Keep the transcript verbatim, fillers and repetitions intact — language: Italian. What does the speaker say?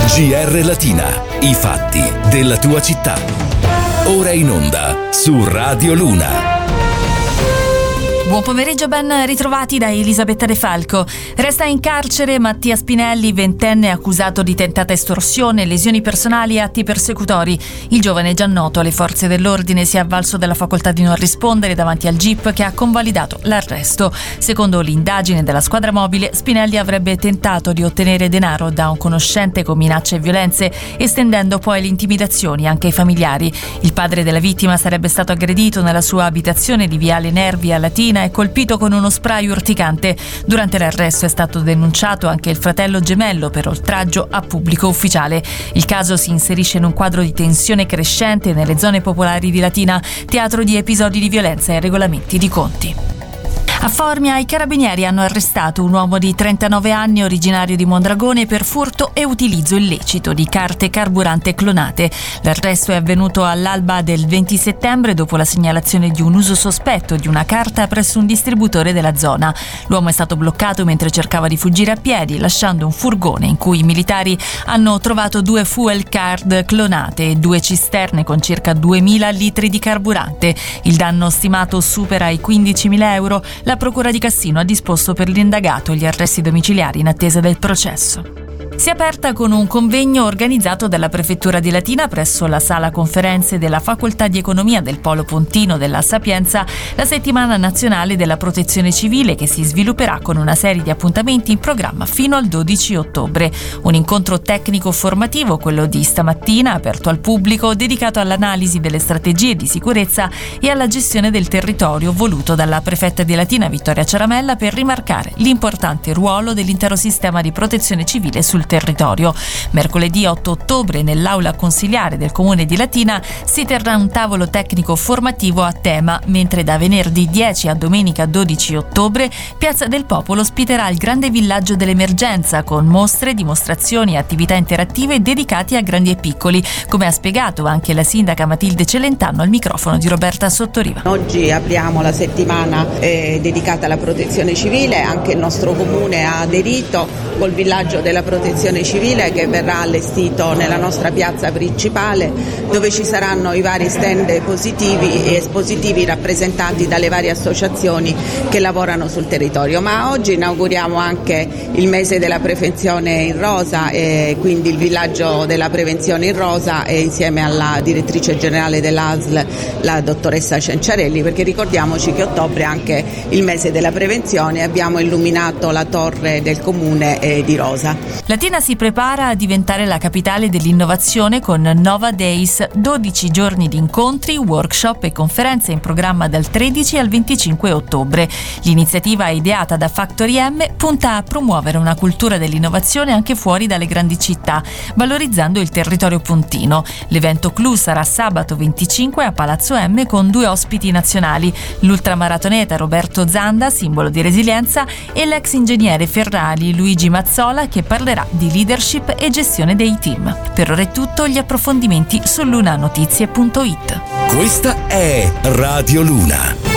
G R Latina, i fatti della tua città. Ora in onda su Radio Luna. Buon pomeriggio, ben ritrovati da Elisabetta De Falco. Resta in carcere Mattia Spinelli, ventenne accusato di tentata estorsione, lesioni personali e atti persecutori. Il giovane, già noto alle forze dell'ordine, si è avvalso della facoltà di non rispondere davanti al G I P che ha convalidato l'arresto. Secondo l'indagine della squadra mobile, Spinelli avrebbe tentato di ottenere denaro da un conoscente con minacce e violenze, estendendo poi le intimidazioni anche ai familiari. Il padre della vittima sarebbe stato aggredito nella sua abitazione di Viale Nervi a Latina e colpito con uno spray urticante. Durante l'arresto è stato denunciato anche il fratello gemello per oltraggio a pubblico ufficiale. Il caso si inserisce in un quadro di tensione crescente nelle zone popolari di Latina, teatro di episodi di violenza e regolamenti di conti. A Formia i carabinieri hanno arrestato un uomo di trentanove anni originario di Mondragone per furto e utilizzo illecito di carte carburante clonate. L'arresto è avvenuto all'alba del venti settembre dopo la segnalazione di un uso sospetto di una carta presso un distributore della zona. L'uomo è stato bloccato mentre cercava di fuggire a piedi, lasciando un furgone in cui i militari hanno trovato due fuel card clonate e due cisterne con circa duemila litri di carburante. Il danno stimato supera i quindicimila euro. La Procura di Cassino ha disposto per l'indagato gli arresti domiciliari in attesa del processo. Si è aperta con un convegno organizzato dalla Prefettura di Latina presso la sala conferenze della Facoltà di Economia del Polo Pontino della Sapienza la settimana nazionale della protezione civile, che si svilupperà con una serie di appuntamenti in programma fino al dodici ottobre. Un incontro tecnico formativo, quello di stamattina, aperto al pubblico, dedicato all'analisi delle strategie di sicurezza e alla gestione del territorio, voluto dalla prefetta di Latina Vittoria Ciaramella per rimarcare l'importante ruolo dell'intero sistema di protezione civile sul territorio. Mercoledì otto ottobre nell'aula consiliare del Comune di Latina si terrà un tavolo tecnico formativo a tema, mentre da venerdì dieci a domenica dodici ottobre Piazza del Popolo ospiterà il grande villaggio dell'emergenza con mostre, dimostrazioni e attività interattive dedicate a grandi e piccoli, come ha spiegato anche la sindaca Matilde Celentano al microfono di Roberta Sottoriva. Oggi apriamo la settimana eh, dedicata alla protezione civile, anche il nostro comune ha aderito col villaggio della protezione civile che verrà allestito nella nostra piazza principale, dove ci saranno i vari stand positivi e espositivi rappresentati dalle varie associazioni che lavorano sul territorio. Ma oggi inauguriamo anche il mese della prevenzione in rosa, e quindi il villaggio della prevenzione in rosa, e insieme alla direttrice generale dell'A S L, la dottoressa Cenciarelli, perché ricordiamoci che ottobre è anche il mese della prevenzione. Abbiamo illuminato la torre del comune eh, di rosa. Latina si prepara a diventare la capitale dell'innovazione con Nova Days, dodici giorni di incontri, workshop e conferenze in programma dal tredici al venticinque ottobre. L'iniziativa ideata da Factory M punta a promuovere una cultura dell'innovazione anche fuori dalle grandi città, valorizzando il territorio pontino. L'evento clou sarà sabato venticinque a Palazzo M con due ospiti nazionali, l'ultramaratoneta Roberto Zanda, simbolo di resilienza, e l'ex ingegnere Ferrari Luigi Mazzola, che parlerà di leadership e gestione dei team. Per ora è tutto, gli approfondimenti su lunanotizie punto it. Questa è Radio Luna.